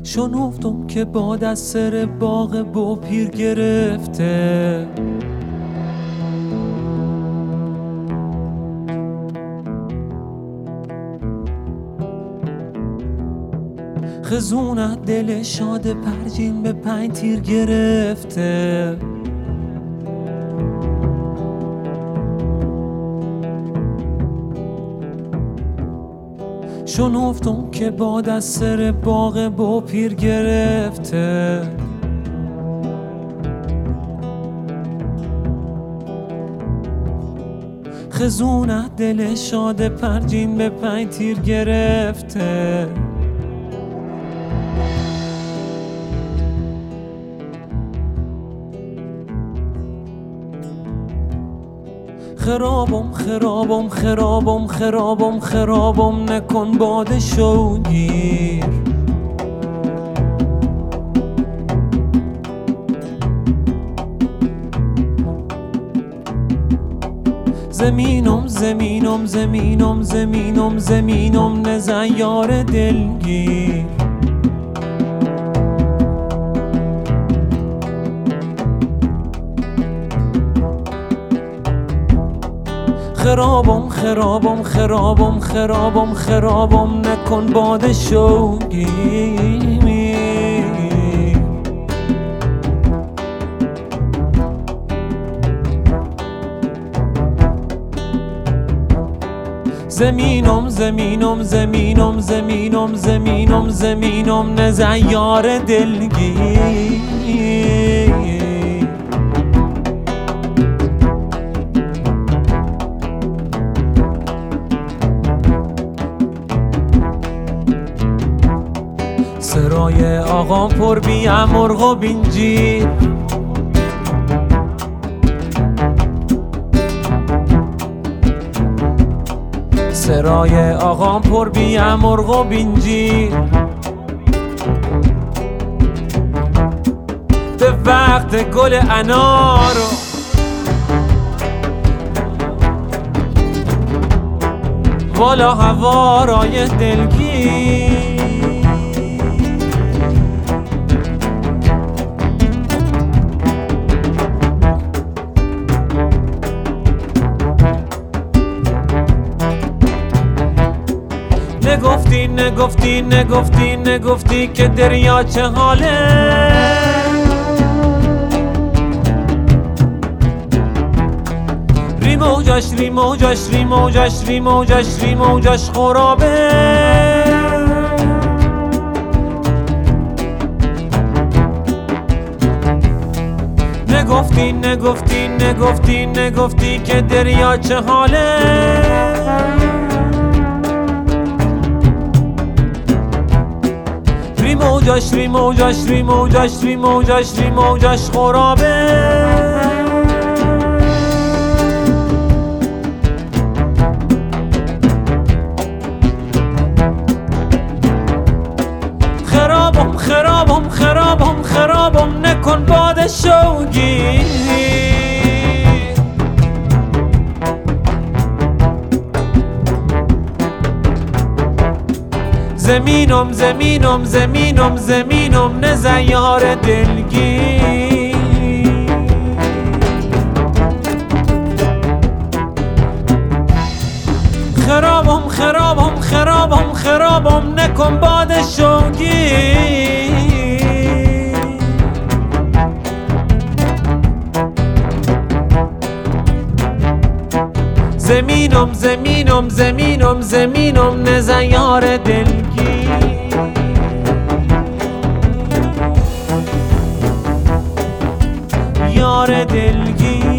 شنفتم که باد از سر باغ با پیر گرفته، خزونت دل شاد پرجین به 5 تیر گرفته. شنفتم که باد از سر باغ با پیر گرفته، خزونت دل شاد پرجین به 5 تیر گرفته. خرابم خرابم خرابم خرابم خرابم نکن باد شوگیر، زمینم زمینم زمینم زمینم زمینم نزن یار دلگیر. خرابم خرابم خرابم خرابم خرابم نکن باد شوگیر. زمینم زمینم زمینم زمینم زمینم زمینم نزن یار دلگیر. سرای آقام پر بیم مرغ و بینجیر، سرای آقام پر بیم مرغ و بینجیر. به وقت گل انار بالا هوارای دلگیر. نگفتی نگفتی نگفتی نگفتی که دریا چه حاله، ری موجش ری موجش ری موجش ری موجش ری موجش خرابه. نگفتی نگفتی نگفتی نگفتی که دریا چه حاله، ری موجش ری موجش ری موجش ری موجش ری موجش خرابه. خرابم خرابم خرابم خرابم نکن باد شوگیر. زمینم زمینم زمینم زمینم نزن یار دلگیر. خرابم خرابم خرابم خرابم نکن باد شوگیر. زمینم زمینم زمینم زمینم نزن یار دلگیر. یار دلگیر.